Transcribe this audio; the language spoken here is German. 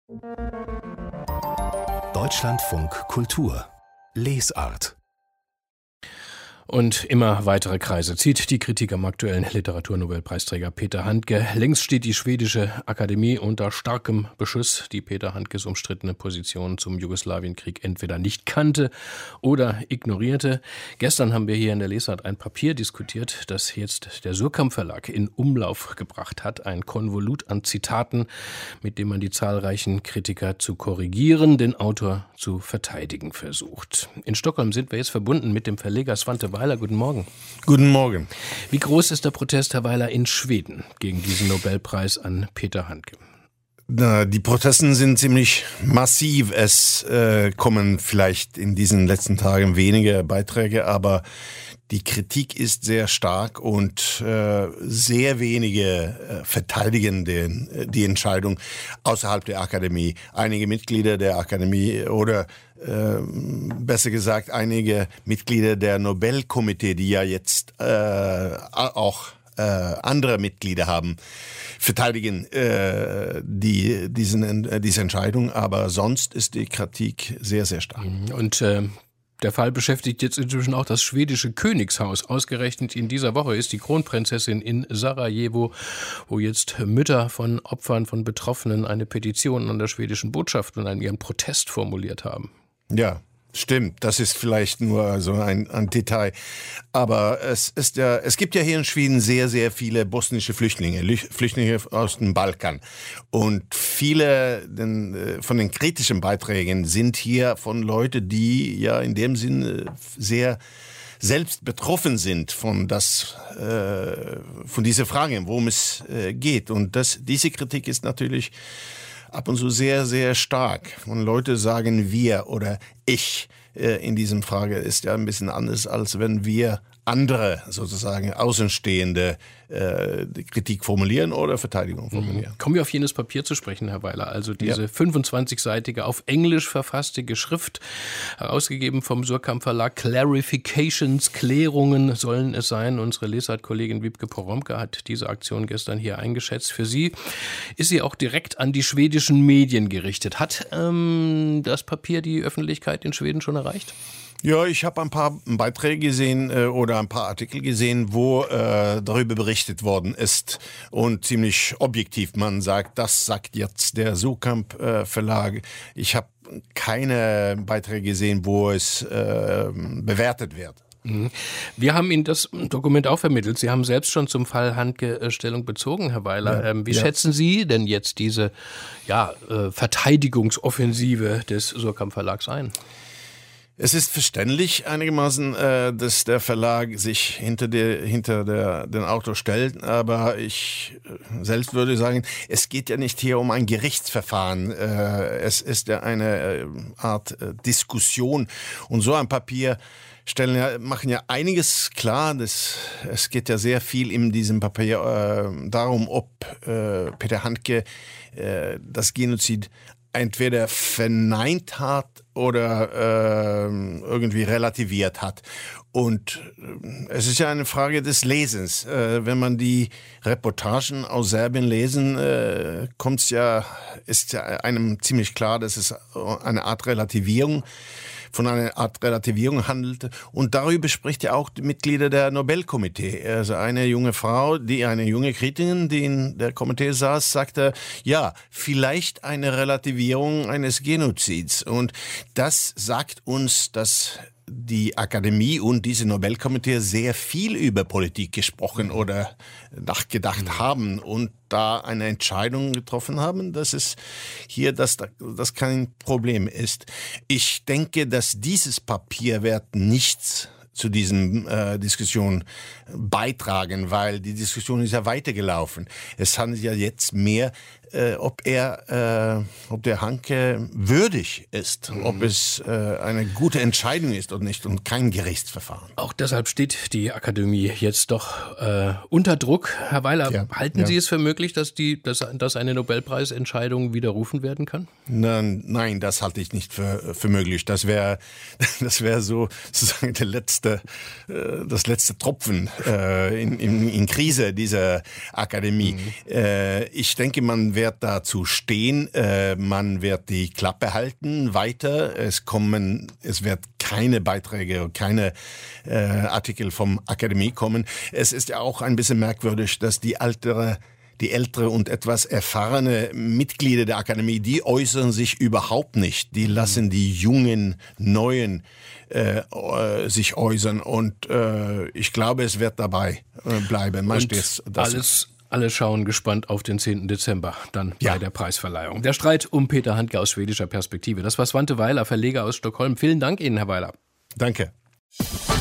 Deutschlandfunk Kultur Lesart. Und immer weitere Kreise zieht die Kritik am aktuellen Literaturnobelpreisträger Peter Handke. Längst steht die schwedische Akademie unter starkem Beschuss, die Peter Handkes umstrittene Position zum Jugoslawienkrieg entweder nicht kannte oder ignorierte. Gestern haben wir hier in der Lesart ein Papier diskutiert, das jetzt der Suhrkamp Verlag in Umlauf gebracht hat. Ein Konvolut an Zitaten, mit dem man die zahlreichen Kritiker zu korrigieren, den Autor zu verteidigen versucht. In Stockholm sind wir jetzt verbunden mit dem Verleger Svante Weiler, guten Morgen. Guten Morgen. Wie groß ist der Protest, Herr Weiler, in Schweden gegen diesen Nobelpreis an Peter Handke? Die Protesten sind ziemlich massiv. Es kommen vielleicht in diesen letzten Tagen weniger Beiträge, aber die Kritik ist sehr stark und sehr wenige verteidigen die Entscheidung außerhalb der Akademie. Einige Mitglieder der Akademie oder besser gesagt einige Mitglieder der Nobelkomitee, die ja jetzt auch andere Mitglieder haben, verteidigen diese Entscheidung, aber sonst ist die Kritik sehr, sehr stark. Und der Fall beschäftigt jetzt inzwischen auch das schwedische Königshaus. Ausgerechnet in dieser Woche ist die Kronprinzessin in Sarajevo, wo jetzt Mütter von Opfern, von Betroffenen eine Petition an der schwedischen Botschaft und an ihren Protest formuliert haben. Ja, stimmt. Das ist vielleicht nur so ein Detail. Aber es gibt ja hier in Schweden sehr, sehr viele bosnische Flüchtlinge aus dem Balkan. Und viele von den kritischen Beiträgen sind hier von Leuten, die ja in dem Sinne sehr selbst betroffen sind von dieser Frage, worum es geht. Und diese Kritik ist natürlich ab und zu sehr, sehr stark. Und Leute sagen wir oder ich in diesem Frage ist ja ein bisschen anders, als wenn wir andere sozusagen Außenstehende die Kritik formulieren oder Verteidigung formulieren. Kommen wir auf jenes Papier zu sprechen, Herr Weiler. Also diese 25-seitige auf Englisch verfasste Geschrift, herausgegeben vom Suhrkamp Verlag. Clarifications, Klärungen sollen es sein. Unsere Lesart-Kollegin Wiebke Poromka hat diese Aktion gestern hier eingeschätzt. Für sie ist sie auch direkt an die schwedischen Medien gerichtet. Hat das Papier die Öffentlichkeit in Schweden schon erreicht? Ja, ich habe ein paar Beiträge gesehen oder ein paar Artikel gesehen, wo darüber berichtet worden ist und ziemlich objektiv. Man sagt, das sagt jetzt der Suhrkamp Verlag. Ich habe keine Beiträge gesehen, wo es bewertet wird. Wir haben Ihnen das Dokument auch vermittelt. Sie haben selbst schon zum Fall Handke Stellung bezogen, Herr Weiler. Wie schätzen Sie denn jetzt diese Verteidigungsoffensive des Suhrkamp Verlags ein? Es ist verständlich einigermaßen, dass der Verlag sich hinter den Autor stellt, aber ich selbst würde sagen, es geht ja nicht hier um ein Gerichtsverfahren. Es ist ja eine Art Diskussion und so ein Papier machen ja einiges klar. Es geht ja sehr viel in diesem Papier darum, ob Peter Handke das Genozid entweder verneint hat oder irgendwie relativiert hat. Und es ist ja eine Frage des Lesens. Wenn man die Reportagen aus Serbien lesen, ist ja einem ziemlich klar, dass es von einer Art Relativierung handelt. Und darüber spricht ja auch die Mitglieder der Nobelkomitee. Also eine junge Kritikerin, die in der Komitee saß, sagte, ja, vielleicht eine Relativierung eines Genozids. Und das sagt uns, dass die Akademie und diese Nobelkomitee sehr viel über Politik gesprochen oder nachgedacht haben und da eine Entscheidung getroffen haben, dass es hier das kein Problem ist. Ich denke, dass dieses Papier wird nichts zu diesem Diskussion beitragen, weil die Diskussion ist ja weitergelaufen. Es handelt ja jetzt mehr, ob der Handke würdig ist, ob es eine gute Entscheidung ist oder nicht und kein Gerichtsverfahren. Auch deshalb steht die Akademie jetzt doch unter Druck. Herr Weiler, halten Sie es für möglich, dass eine Nobelpreisentscheidung widerrufen werden kann? Nein, das halte ich nicht für möglich. Das wäre so sozusagen der letzte letzte Tropfen in Krise dieser Akademie. Ich denke, man wird dazu stehen, man wird die Klappe halten weiter. Es wird keine Beiträge, keine Artikel vom Akademie kommen. Es ist ja auch ein bisschen merkwürdig, dass die ältere und etwas erfahrene Mitglieder der Akademie, die äußern sich überhaupt nicht. Die lassen die jungen, neuen sich äußern. Und ich glaube, es wird dabei bleiben. Alle schauen gespannt auf den 10. Dezember, dann bei der Preisverleihung. Der Streit um Peter Handke aus schwedischer Perspektive. Das war Svante Weiler, Verleger aus Stockholm. Vielen Dank Ihnen, Herr Weiler. Danke.